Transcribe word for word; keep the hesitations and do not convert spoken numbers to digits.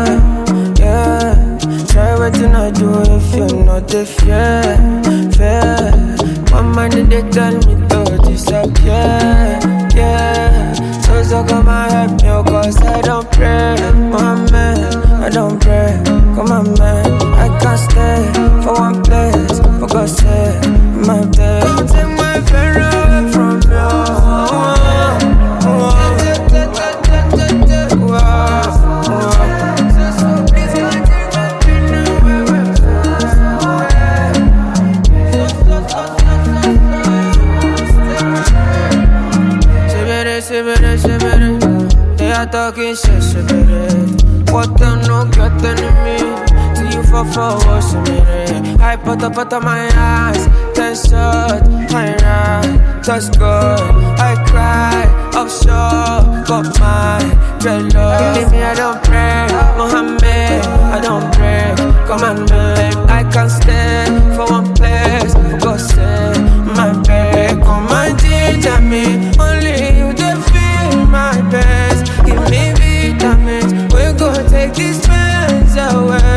yeah. Try what you not do if you're not the fear, fear. My mind they tell me to disappear, yeah. So so come and help me, oh, cause I don't pray, my man, I don't pray. Come on man, I can't stay for one place, for God's sake, my day. Don't take my pain away from you. They are talking shit, shit, what them no get enemy. Till you fall for what's a minute. I put up out of my eyes, ten shot, my right, touch good. I cry, offshore, got my dreadlocks. Believe me, I don't pray, Mohammed, I don't break commandment. I can't stay for one place, for God's sake, my baby. Come and ginger me, only you the feel my best. Give me vitamins, we gon' take these pains away.